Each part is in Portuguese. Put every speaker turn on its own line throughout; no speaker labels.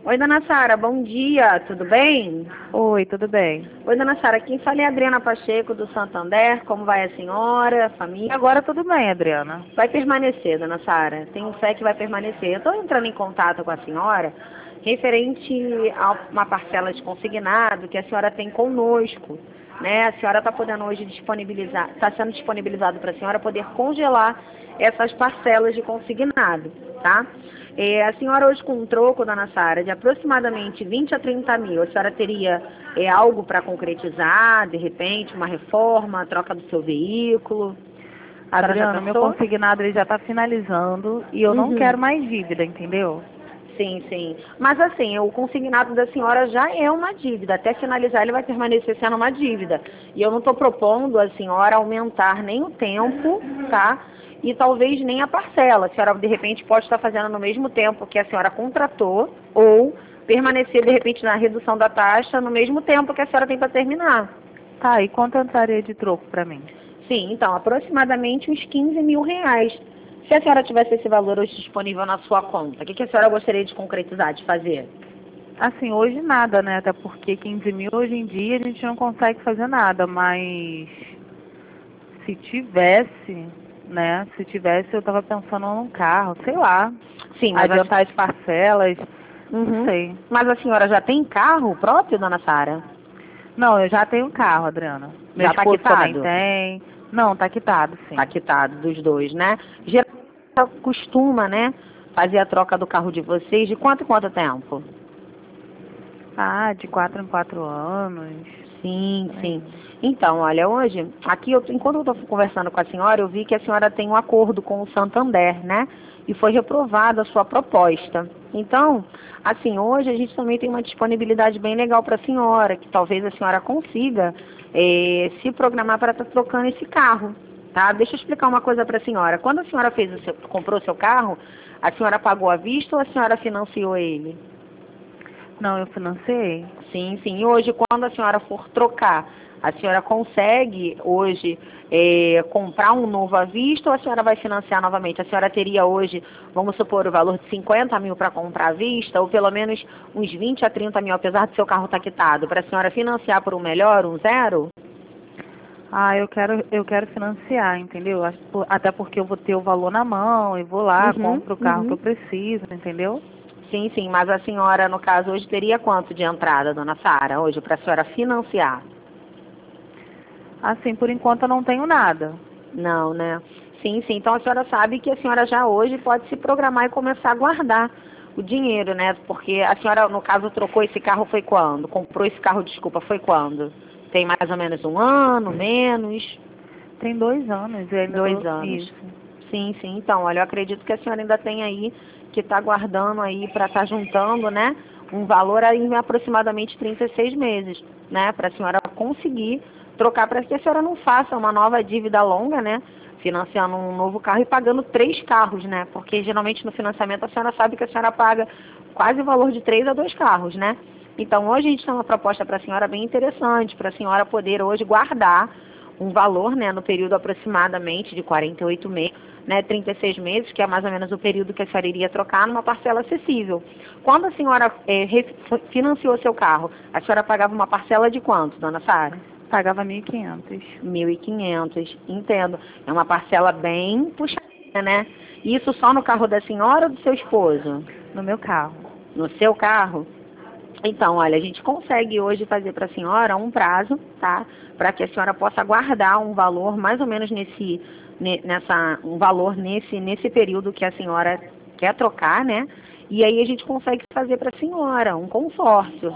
Oi, dona Sara, bom dia, tudo bem?
Oi, tudo bem?
Oi, dona Sara, quem fala é a Adriana Pacheco, do Santander. Como vai a senhora, a família?
Agora tudo bem, Adriana.
Vai permanecer, dona Sara. Tenho fé que vai permanecer. Eu estou entrando em contato com a senhora referente a uma parcela de consignado que a senhora tem conosco. Né? A senhora está podendo hoje disponibilizar, está sendo disponibilizado para a senhora poder congelar essas parcelas de consignado, tá? A senhora hoje com um troco, dona Sara, de aproximadamente 20 a 30 mil, a senhora teria algo para concretizar, de repente, uma reforma, a troca do seu veículo? A senhora já
Adriana, meu
pensou?
consignado ele já está finalizando e eu não
Uhum.
quero mais dívida, entendeu?
Sim, sim. Mas assim, o consignado da senhora já é uma dívida. Até finalizar ele vai permanecer sendo uma dívida. E eu não estou propondo a senhora aumentar nem o tempo, tá? E talvez nem a parcela. A senhora de repente pode estar fazendo no mesmo tempo que a senhora contratou ou permanecer de repente na redução da taxa no mesmo tempo que a senhora tem para terminar.
Tá, e quanto entraria de troco para mim?
Sim, então aproximadamente uns 15 mil reais. Se a senhora tivesse esse valor hoje disponível na sua conta, o que a senhora gostaria de concretizar, de fazer?
Assim, hoje nada, né? Até porque 15 mil hoje em dia a gente não consegue fazer nada, mas se tivesse, né? Se tivesse eu tava pensando num carro, sei lá,
Sim, mas
adiantar as parcelas, não
Uhum.
sei.
Mas a senhora já tem carro próprio, dona Sara?
Não, eu já tenho um carro, Adriana. Meu
Já está
esposo também
quitado?
tem. Não, tá quitado,
Está
sim.
quitado dos dois, né? Geralmente costuma, né, fazer a troca do carro de vocês de quanto em quanto tempo?
Ah, de 4 em 4 anos.
Sim, sim.
Aí.
Então, olha, hoje, aqui, enquanto eu estou conversando com a senhora, eu vi que a senhora tem um acordo com o Santander, né? E foi reprovada a sua proposta. Então, assim, hoje a gente também tem uma disponibilidade bem legal para a senhora, que talvez a senhora consiga se programar para estar trocando esse carro, tá? Deixa eu explicar uma coisa para a senhora. Quando a senhora comprou o seu carro, a senhora pagou à vista ou a senhora financiou ele?
Não, eu financei.
Sim, sim. E hoje, quando a senhora for trocar, a senhora consegue hoje comprar um novo à vista ou a senhora vai financiar novamente? A senhora teria hoje, vamos supor, o valor de 50 mil para comprar à vista ou pelo menos uns 20 a 30 mil, apesar do seu carro estar quitado, para a senhora financiar por um melhor, um zero?
Ah, eu quero financiar, entendeu? Até porque eu vou ter o valor na mão e vou lá,
Uhum,
compro o carro que eu
uhum.
preciso, entendeu?
Sim, sim. Mas a senhora, no caso, hoje teria quanto de entrada, dona Sara, hoje, para a senhora financiar?
Assim, por enquanto eu não tenho nada.
Não, né? Sim, sim. Então a senhora sabe que a senhora já hoje pode se programar e começar a guardar o dinheiro, né? Porque a senhora, no caso, trocou esse carro foi quando? Comprou esse carro, desculpa, foi quando? Tem mais ou menos um ano, menos?
Tem 2 anos, eu ainda tô.
2 anos.
Isso.
Sim, sim. Então, olha, eu acredito que a senhora ainda tem aí, que está guardando aí para estar juntando, né? Um valor aí em aproximadamente 36 meses, né? Para a senhora conseguir trocar, para que a senhora não faça uma nova dívida longa, né? Financiando um novo carro e pagando 3 carros, né? Porque geralmente no financiamento a senhora sabe que a senhora paga quase o valor de 3 a 2 carros, né? Então hoje a gente tem uma proposta para a senhora bem interessante, para a senhora poder hoje guardar um valor, né, no período aproximadamente de 48 meses, né, 36 meses, que é mais ou menos o período que a senhora iria trocar, numa parcela acessível. Quando a senhora financiou seu carro, a senhora pagava uma parcela de quanto, dona Sara?
Pagava 1.500.
1.500, entendo. É uma parcela bem puxada, né? Isso só no carro da senhora ou do seu esposo?
No meu carro.
No seu carro? Então, olha, a gente consegue hoje fazer para a senhora um prazo, tá? Para que a senhora possa guardar um valor mais ou menos um valor nesse período que a senhora quer trocar, né? E aí a gente consegue fazer para a senhora um consórcio.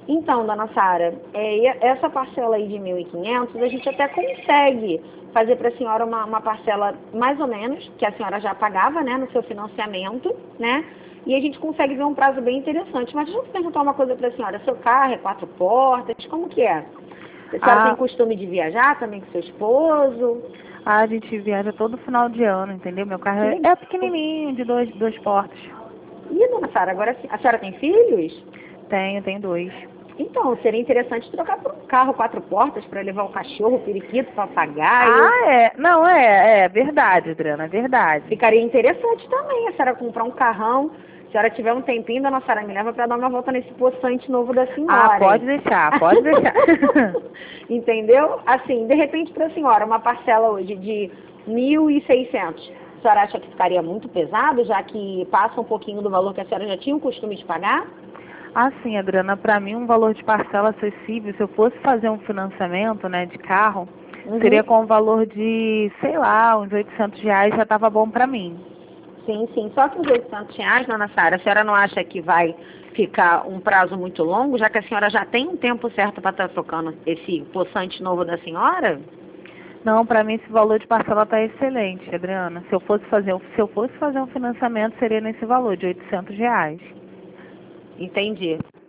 Então, dona Sara, essa parcela aí de 1.500, a gente até consegue fazer para a senhora uma parcela mais ou menos, que a senhora já pagava, né, no seu financiamento, né? E a gente consegue ver um prazo bem interessante. Mas deixa eu perguntar uma coisa para a senhora. Seu carro é 4 portas? Como que é? A senhora tem costume de viajar também com seu esposo?
A gente viaja todo final de ano, entendeu? Meu carro é pequenininho, de duas portas.
E, dona Sara, agora a senhora tem filhos?
Tenho 2.
Então, seria interessante trocar por um carro 4 portas para levar o cachorro, o periquito, o papagaio.
É. Não, é verdade, Adriana, é verdade.
Ficaria interessante também a senhora comprar um carrão. Se a senhora tiver um tempinho, dona Sara, me leva para dar uma volta nesse poçante novo da senhora.
Pode deixar, pode deixar.
Entendeu? Assim, de repente para a senhora, uma parcela hoje de 1.600. A senhora acha que ficaria muito pesado, já que passa um pouquinho do valor que a senhora já tinha o costume de pagar?
Sim, Adriana, para mim um valor de parcela acessível, se eu fosse fazer um financiamento, né, de carro, seria com um valor de, sei lá, uns R$800 já estava bom para mim.
Sim, só que os R$800, dona Sara, a senhora não acha que vai ficar um prazo muito longo, já que a senhora já tem um tempo certo para estar trocando esse poçante novo da senhora?
Não, para mim esse valor de parcela está excelente, Adriana. Se eu fosse fazer um financiamento, seria nesse valor de R$800.
Entendi.